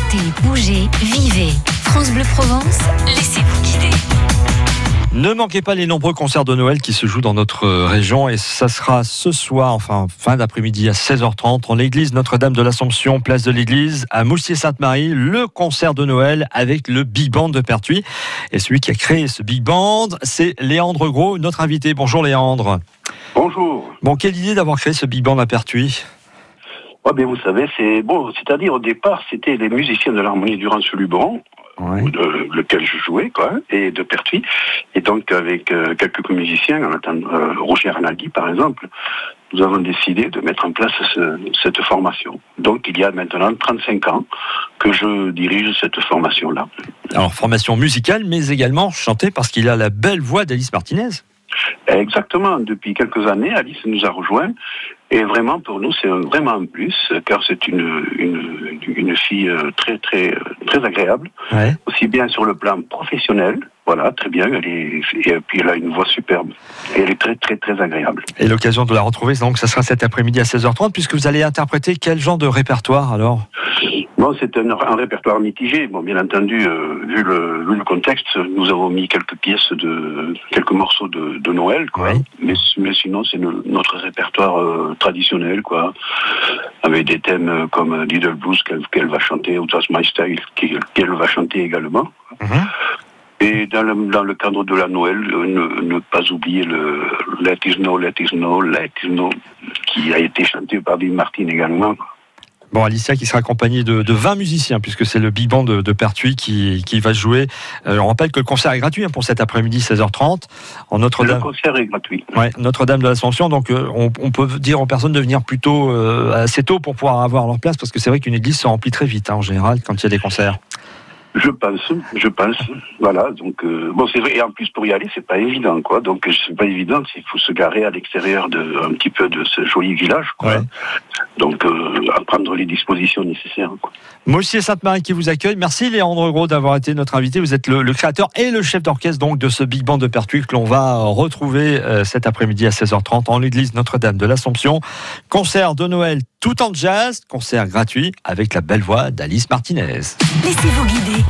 Sortez, bougez, vivez. France Bleu Provence, laissez-vous guider. Ne manquez pas les nombreux concerts de Noël qui se jouent dans notre région et ça sera ce soir, enfin fin d'après-midi à 16h30 en l'église Notre-Dame de l'Assomption, place de l'église à Moussier-Sainte-Marie, le concert de Noël avec le Big Band de Pertuis. Et celui qui a créé ce Big Band, c'est Léandre Gros, notre invité. Bonjour Léandre. Bonjour. Bon, quelle idée d'avoir créé ce Big Band à Pertuis ? Mais vous savez, c'est-à-dire au départ, c'était les musiciens de l'harmonie Durance-Luberon, lequel je jouais, et de Pertuis. Et donc, avec quelques musiciens, Roger Arnaldi, par exemple, nous avons décidé de mettre en place cette formation. Donc, il y a maintenant 35 ans que je dirige cette formation-là. Alors, formation musicale, mais également chantée parce qu'il a la belle voix d'Alice Martinez. Exactement. Depuis quelques années, Alice nous a rejoints. Et vraiment, pour nous, c'est vraiment un plus, car c'est une fille très, très, très agréable. Ouais. Aussi bien sur le plan professionnel, voilà, très bien. Et puis elle a une voix superbe. Et elle est très, très, très agréable. Et l'occasion de la retrouver, donc, ça sera cet après-midi à 16h30, puisque vous allez interpréter quel genre de répertoire, alors ? Bon, c'est un répertoire mitigé. Bon, bien entendu, vu le contexte, nous avons mis quelques morceaux de Noël, Oui. Mais sinon, c'est notre répertoire traditionnel, avec des thèmes comme Little Blues qu'elle va chanter, ou That's My Style qu'elle va chanter également. Mm-hmm. Et dans le cadre de la Noël, ne pas oublier le Let It Snow, Let It Snow, Let It Snow, qui a été chanté par Dean Martin également. Bon, Alicia qui sera accompagnée de 20 musiciens, puisque c'est le Big Band de Pertuis qui va jouer. On rappelle que le concert est gratuit pour cet après-midi, 16h30. En Notre-Dame. Le concert est gratuit. Ouais, Notre-Dame de l'Assomption. Donc, on peut dire aux personnes de venir plutôt assez tôt pour pouvoir avoir leur place, parce que c'est vrai qu'une église se remplit très vite, en général, quand il y a des concerts. Je pense. Voilà, donc c'est vrai. Et en plus, pour y aller, c'est pas évident, Donc c'est pas évident, il faut se garer à l'extérieur un petit peu de ce joli village, Ouais. Donc à prendre les dispositions nécessaires, Moussier-Sainte-Marie qui vous accueille. Merci Léandre Gros d'avoir été notre invité. Vous êtes le créateur et le chef d'orchestre donc de ce Big Band de Pertuis que l'on va retrouver cet après-midi à 16h30 en l'église Notre-Dame de l'Assomption. Concert de Noël tout en jazz, concert gratuit avec la belle voix d'Alice Martinez. Laissez-vous guider.